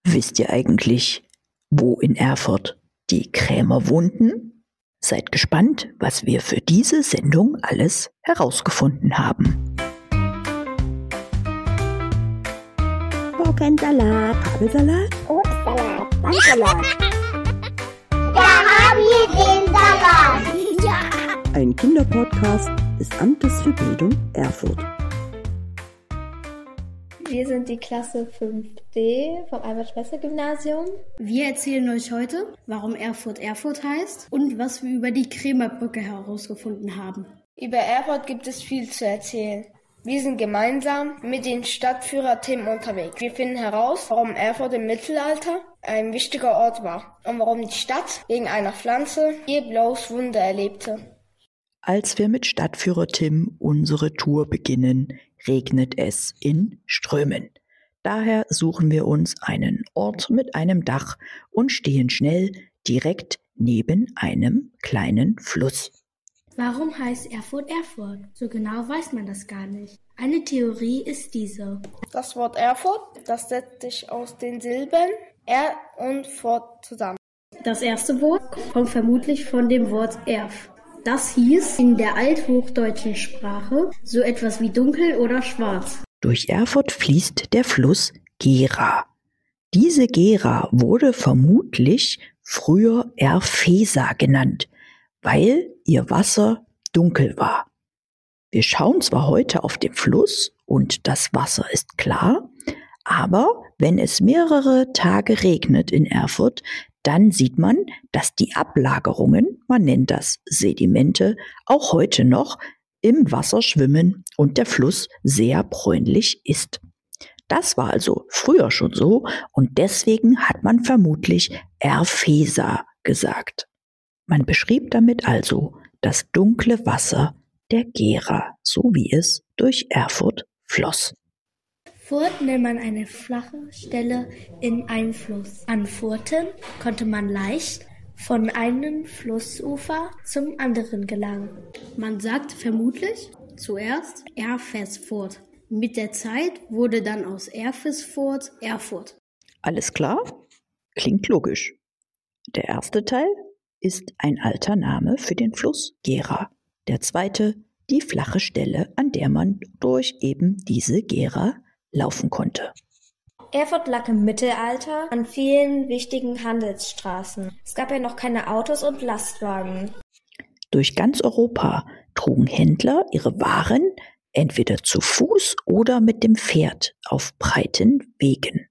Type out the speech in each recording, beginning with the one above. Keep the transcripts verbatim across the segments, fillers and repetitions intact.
Wisst ihr eigentlich, wo in Erfurt die Krämer wohnten? Seid gespannt, was wir für diese Sendung alles herausgefunden haben. Gurkensalat, Kabelsalat, Obstsalat, Bandsalat. Da haben wir den Salat. Ja. Ein Kinderpodcast des Amtes für Bildung Erfurt. Wir sind die Klasse fünf D vom Albert-Schweitzer-Gymnasium. Wir erzählen euch heute, warum Erfurt Erfurt heißt und was wir über die Krämerbrücke herausgefunden haben. Über Erfurt gibt es viel zu erzählen. Wir sind gemeinsam mit den Stadtführer Tim unterwegs. Wir finden heraus, warum Erfurt im Mittelalter ein wichtiger Ort war und warum die Stadt wegen einer Pflanze ihr blaues Wunder erlebte. Als wir mit Stadtführer Tim unsere Tour beginnen, regnet es in Strömen. Daher suchen wir uns einen Ort mit einem Dach und stehen schnell direkt neben einem kleinen Fluss. Warum heißt Erfurt Erfurt? So genau weiß man das gar nicht. Eine Theorie ist diese. Das Wort Erfurt, das setzt sich aus den Silben Er und Furt zusammen. Das erste Wort kommt vermutlich von dem Wort Erf. Das hieß in der althochdeutschen Sprache so etwas wie dunkel oder schwarz. Durch Erfurt fließt der Fluss Gera. Diese Gera wurde vermutlich früher Erfesa genannt, weil ihr Wasser dunkel war. Wir schauen zwar heute auf den Fluss und das Wasser ist klar, aber wenn es mehrere Tage regnet in Erfurt, dann sieht man, dass die Ablagerungen, man nennt das Sedimente, auch heute noch im Wasser schwimmen und der Fluss sehr bräunlich ist. Das war also früher schon so und deswegen hat man vermutlich Erfesa gesagt. Man beschrieb damit also das dunkle Wasser der Gera, so wie es durch Erfurt floss. Furt nennt man eine flache Stelle in einem Fluss. An Furten konnte man leicht von einem Flussufer zum anderen gelangen. Man sagt vermutlich zuerst Erfesfurt. Mit der Zeit wurde dann aus Erfesfurt Erfurt. Alles klar? Klingt logisch. Der erste Teil ist ein alter Name für den Fluss Gera. Der zweite, die flache Stelle, an der man durch eben diese Gera laufen konnte. Erfurt lag im Mittelalter an vielen wichtigen Handelsstraßen. Es gab ja noch keine Autos und Lastwagen. Durch ganz Europa trugen Händler ihre Waren entweder zu Fuß oder mit dem Pferd auf breiten Wegen.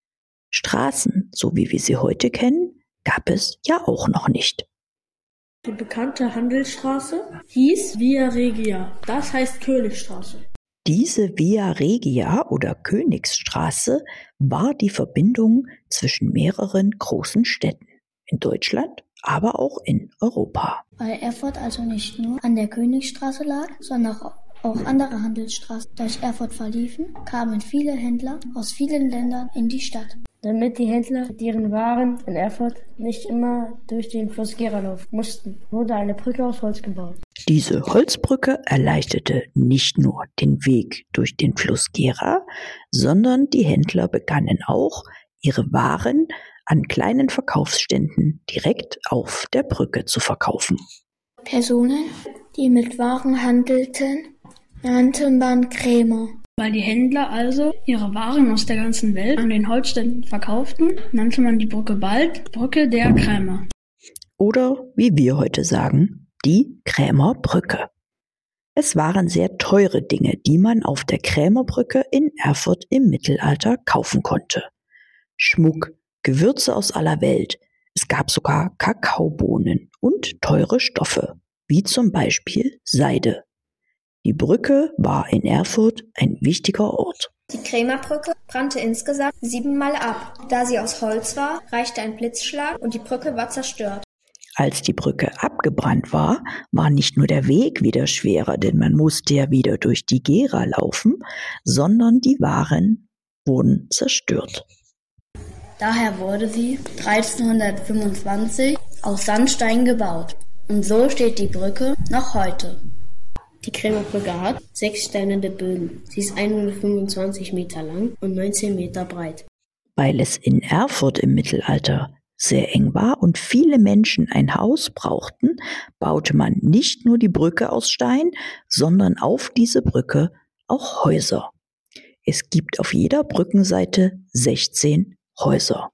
Straßen, so wie wir sie heute kennen, gab es ja auch noch nicht. Die bekannte Handelsstraße hieß Via Regia, das heißt Königstraße. Diese Via Regia oder Königsstraße war die Verbindung zwischen mehreren großen Städten in Deutschland, aber auch in Europa. Weil Erfurt also nicht nur an der Königsstraße lag, sondern auch andere Handelsstraßen durch Erfurt verliefen, kamen viele Händler aus vielen Ländern in die Stadt. Damit die Händler mit ihren Waren in Erfurt nicht immer durch den Fluss Gera laufen mussten, wurde eine Brücke aus Holz gebaut. Diese Holzbrücke erleichterte nicht nur den Weg durch den Fluss Gera, sondern die Händler begannen auch, ihre Waren an kleinen Verkaufsständen direkt auf der Brücke zu verkaufen. Personen, die mit Waren handelten, nannte man Krämer. Weil die Händler also ihre Waren aus der ganzen Welt an den Holzständen verkauften, nannte man die Brücke bald Brücke der Krämer. Oder, wie wir heute sagen, die Krämerbrücke. Es waren sehr teure Dinge, die man auf der Krämerbrücke in Erfurt im Mittelalter kaufen konnte. Schmuck, Gewürze aus aller Welt, es gab sogar Kakaobohnen und teure Stoffe, wie zum Beispiel Seide. Die Brücke war in Erfurt ein wichtiger Ort. Die Krämerbrücke brannte insgesamt siebenmal ab. Da sie aus Holz war, reichte ein Blitzschlag und die Brücke war zerstört. Als die Brücke abgebrannt war, war nicht nur der Weg wieder schwerer, denn man musste ja wieder durch die Gera laufen, sondern die Waren wurden zerstört. Daher wurde sie dreizehnhundertfünfundzwanzig aus Sandstein gebaut. Und so steht die Brücke noch heute. Die Krämerbrücke hat sechs steinerne Bögen. Sie ist hundertfünfundzwanzig Meter lang und neunzehn Meter breit. Weil es in Erfurt im Mittelalter sehr eng war und viele Menschen ein Haus brauchten, baute man nicht nur die Brücke aus Stein, sondern auf diese Brücke auch Häuser. Es gibt auf jeder Brückenseite sechzehn Häuser.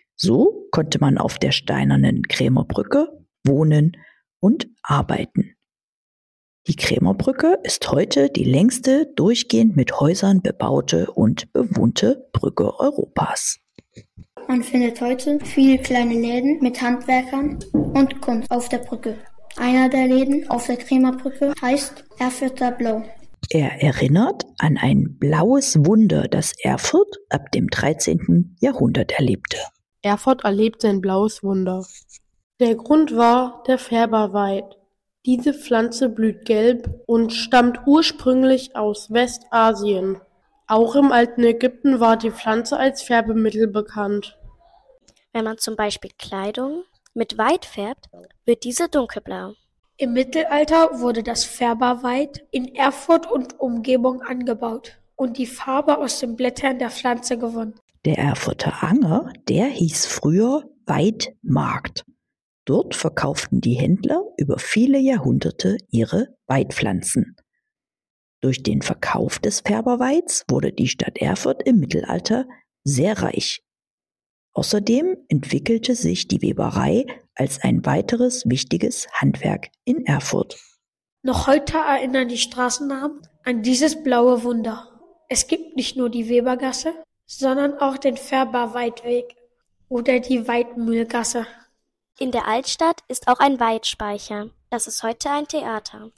So konnte man auf der steinernen Krämerbrücke wohnen und arbeiten. Die Krämerbrücke ist heute die längste durchgehend mit Häusern bebaute und bewohnte Brücke Europas. Man findet heute viele kleine Läden mit Handwerkern und Kunst auf der Brücke. Einer der Läden auf der Krämerbrücke heißt Erfurter Blau. Er erinnert an ein blaues Wunder, das Erfurt ab dem dreizehnten Jahrhundert erlebte. Erfurt erlebte ein blaues Wunder. Der Grund war der Färberweid. Diese Pflanze blüht gelb und stammt ursprünglich aus Westasien. Auch im alten Ägypten war die Pflanze als Färbemittel bekannt. Wenn man zum Beispiel Kleidung mit Weid färbt, wird diese dunkelblau. Im Mittelalter wurde das Färberweid in Erfurt und Umgebung angebaut und die Farbe aus den Blättern der Pflanze gewonnen. Der Erfurter Anger, der hieß früher Weidmarkt. Dort verkauften die Händler über viele Jahrhunderte ihre Weidpflanzen. Durch den Verkauf des Färberweids wurde die Stadt Erfurt im Mittelalter sehr reich. Außerdem entwickelte sich die Weberei als ein weiteres wichtiges Handwerk in Erfurt. Noch heute erinnern die Straßennamen an dieses blaue Wunder. Es gibt nicht nur die Webergasse, sondern auch den Färberweidweg oder die Weidmühlgasse. In der Altstadt ist auch ein Weidspeicher. Das ist heute ein Theater.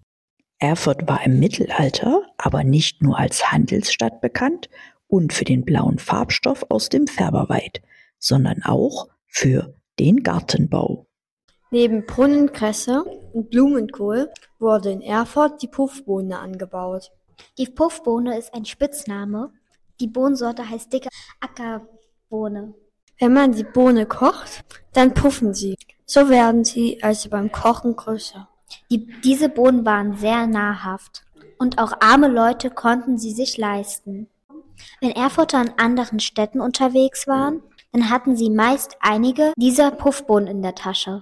Erfurt war im Mittelalter aber nicht nur als Handelsstadt bekannt und für den blauen Farbstoff aus dem Färberweid, sondern auch für den Gartenbau. Neben Brunnenkresse und Blumenkohl wurde in Erfurt die Puffbohne angebaut. Die Puffbohne ist ein Spitzname. Die Bohnensorte heißt dicke Ackerbohne. Wenn man die Bohne kocht, dann puffen sie. So werden sie also beim Kochen größer. Die, diese Bohnen waren sehr nahrhaft und auch arme Leute konnten sie sich leisten. Wenn Erfurter in anderen Städten unterwegs waren, dann hatten sie meist einige dieser Puffbohnen in der Tasche.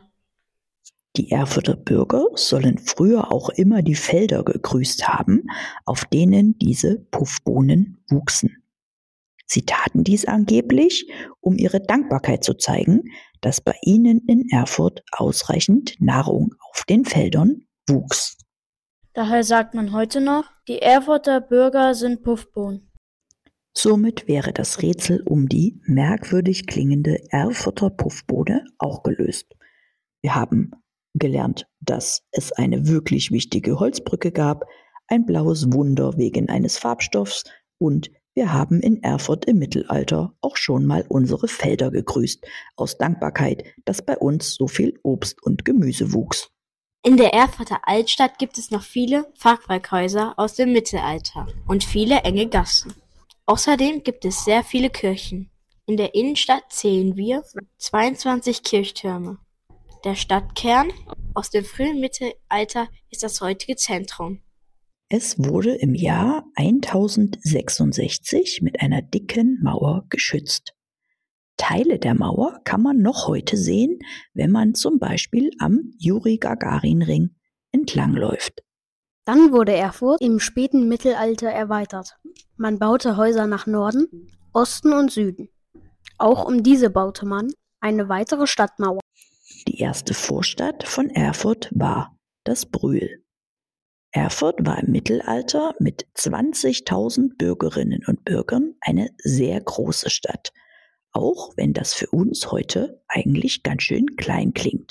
Die Erfurter Bürger sollen früher auch immer die Felder gegrüßt haben, auf denen diese Puffbohnen wuchsen. Sie taten dies angeblich, um ihre Dankbarkeit zu zeigen, dass bei ihnen in Erfurt ausreichend Nahrung auf den Feldern wuchs. Daher sagt man heute noch, die Erfurter Bürger sind Puffbohnen. Somit wäre das Rätsel um die merkwürdig klingende Erfurter Puffbohne auch gelöst. Wir haben gelernt, dass es eine wirklich wichtige Holzbrücke gab, ein blaues Wunder wegen eines Farbstoffs und wir haben in Erfurt im Mittelalter auch schon mal unsere Felder gegrüßt, aus Dankbarkeit, dass bei uns so viel Obst und Gemüse wuchs. In der Erfurter Altstadt gibt es noch viele Fachwerkhäuser aus dem Mittelalter und viele enge Gassen. Außerdem gibt es sehr viele Kirchen. In der Innenstadt zählen wir zweiundzwanzig Kirchtürme. Der Stadtkern aus dem frühen Mittelalter ist das heutige Zentrum. Es wurde im Jahr tausendsechsundsechzig mit einer dicken Mauer geschützt. Teile der Mauer kann man noch heute sehen, wenn man zum Beispiel am Juri-Gagarin-Ring entlangläuft. Dann wurde Erfurt im späten Mittelalter erweitert. Man baute Häuser nach Norden, Osten und Süden. Auch um diese baute man eine weitere Stadtmauer. Die erste Vorstadt von Erfurt war das Brühl. Erfurt war im Mittelalter mit zwanzigtausend Bürgerinnen und Bürgern eine sehr große Stadt, auch wenn das für uns heute eigentlich ganz schön klein klingt.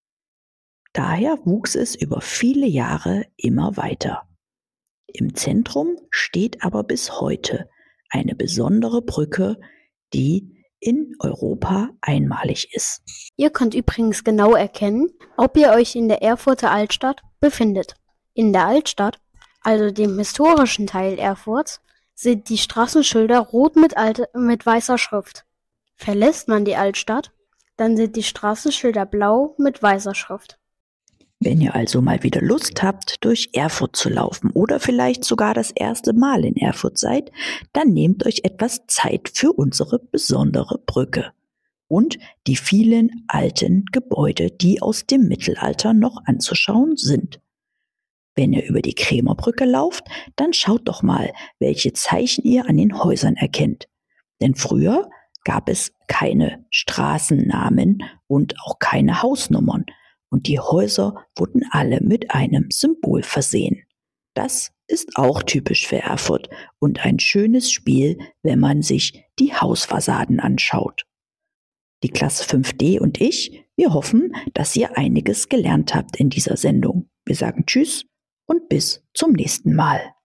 Daher wuchs es über viele Jahre immer weiter. Im Zentrum steht aber bis heute eine besondere Brücke, die in Europa einmalig ist. Ihr könnt übrigens genau erkennen, ob ihr euch in der Erfurter Altstadt befindet. In der Altstadt, also dem historischen Teil Erfurts, sind die Straßenschilder rot mit, alte, mit weißer Schrift. Verlässt man die Altstadt, dann sind die Straßenschilder blau mit weißer Schrift. Wenn ihr also mal wieder Lust habt, durch Erfurt zu laufen oder vielleicht sogar das erste Mal in Erfurt seid, dann nehmt euch etwas Zeit für unsere besondere Brücke und die vielen alten Gebäude, die aus dem Mittelalter noch anzuschauen sind. Wenn ihr über die Krämerbrücke lauft, dann schaut doch mal, welche Zeichen ihr an den Häusern erkennt. Denn früher gab es keine Straßennamen und auch keine Hausnummern. Und die Häuser wurden alle mit einem Symbol versehen. Das ist auch typisch für Erfurt und ein schönes Spiel, wenn man sich die Hausfassaden anschaut. Die Klasse fünf D und ich, wir hoffen, dass ihr einiges gelernt habt in dieser Sendung. Wir sagen Tschüss und bis zum nächsten Mal.